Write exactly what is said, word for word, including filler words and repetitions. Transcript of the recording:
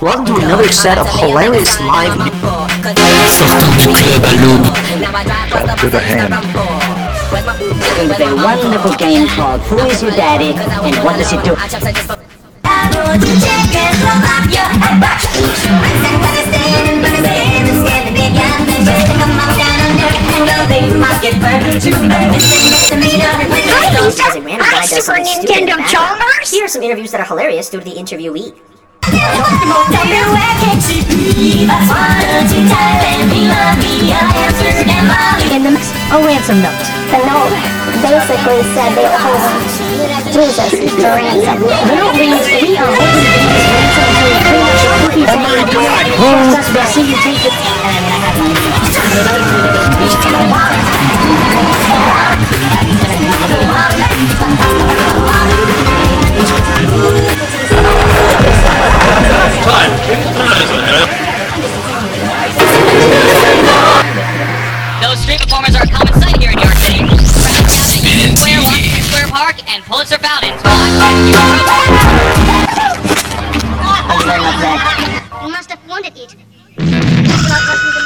Welcome to another set of hilarious live. Sortant du club à l'aube. Back to the hand. With a wonderful game called Who Is Your Daddy and What Does It Do? Hi, Super Nintendo Chalmers! Here are some interviews that are hilarious due to the interviewee. In the mix, a ransom note. The note basically said they were holding Jesus for ransom. The note reads, we are holding Jesus for ransom until you pretty much cookies and my God! We'll see you take it. And I have Those street performers are a common sight here in New York City. Crowd gathering Square One, Square Park, and Pulitzer Fountains. You must have wanted it.